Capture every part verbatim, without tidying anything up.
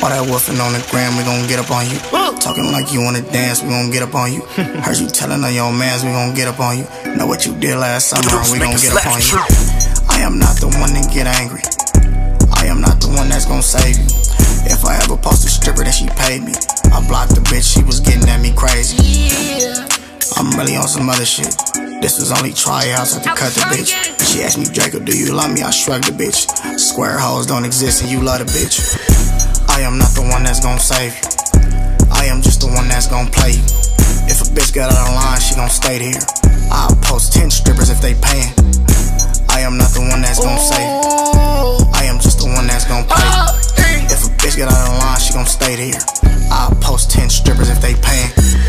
All that woofing on the gram, we gon' get up on you. Talking like you wanna dance, we gon' get up on you. Heard you telling on your mans, we gon' get up on you. Know what you did last summer, we gon' get up on you. I am not the one that get angry. I am not the one that's gon' save you. If I ever post a stripper that she paid me, I blocked the bitch, she was getting at me crazy. I'm really on some other shit. This was only tryouts, I had to cut the bitch. She asked me, Draco, do you love me? I shrugged the bitch. Square hoes don't exist and you love the bitch. I am not the one that's gon' save you. I am just the one that's gon' play you. If a bitch got out of line, she gon' stay here. I'll post ten strippers if they payin'. I am not the one that's gon' save you. I am just the one that's gon' play you. If a bitch got out of line, she gon' stay here. I'll post ten strippers if they payin'.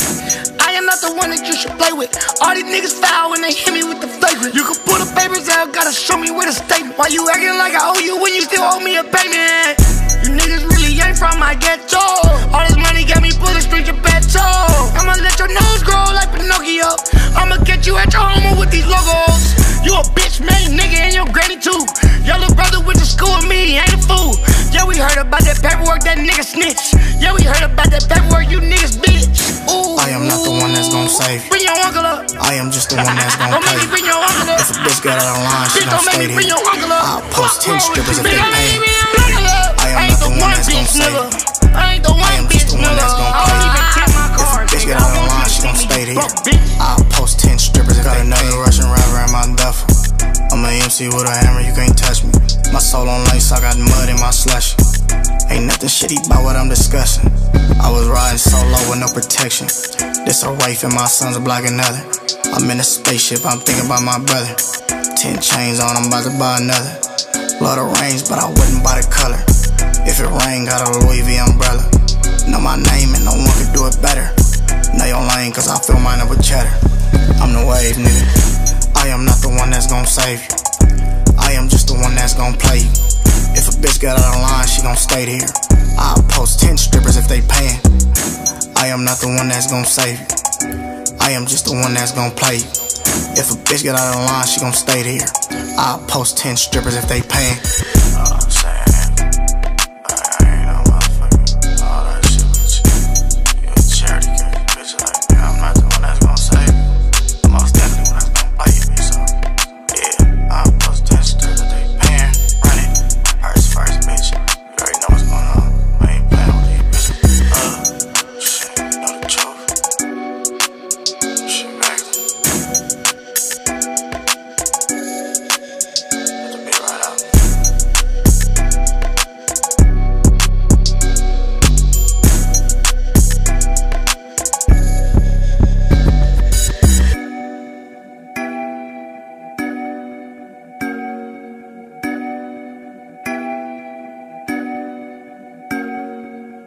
I am not the one that you should play with. All these niggas foul when they hit me with the flagrant. You can pull the papers out, gotta show me where the statement. Why you acting like I owe you when you still owe me a payment? You niggas really ain't from my ghetto. All this money got me pulling straight your petrol. I'ma let your nose grow like Pinocchio. I'ma get you at your home with these logos. You a bitch made nigga and your granny too. Your little brother went to school with me, he ain't a fool. Yeah, we heard about that paperwork, that nigga snitch. Yeah, we heard about that paperwork, you niggas bitch. Ooh. I am not the one that's gon' save you. Bring your uncle up. I am just the one that's gon' Don't play make me you. bring your uncle up. If a bitch got out of line, she Bitch, gon' don't make stay me bring there. your uncle up. I'll post ten strippers if they Bitch, payin'. I I am ain't not the the one one that's gon' bitch save nigga. you. I ain't the I one am bitch just the one nigga. that's gon' I play don't you. even tip my If a card. bitch nigga. get I out of want line, you she to gon' see me stay there. broke, bitch. I'll post ten strippers if they another Russian rapper in my duffel. I'm a M C with a hammer, you can't touch me. My soul on lace, I got mud in my slush. Ain't nothing shitty about what I'm discussing. I was riding solo with no protection. This a wife and my son's a block another. I'm in a spaceship, I'm thinking about my brother. Ten chains on, I'm about to buy another. Love the range, but I wouldn't buy the color. If it rain, got a Louis V umbrella. Know my name and no one could do it better. Know your lane, cause I fill mine up with cheddar. I'm the wave, nigga. I am not the one that's gon' save you. I am just the one that's gon' play you. If a bitch got out of line, she gon' stay there. I'll post ten strippers if they payin'. I am not the one that's gon' save you. I am just the one that's gon' play you. If a bitch get out of line, she gon' stay there. I'll post ten strippers if they payin'.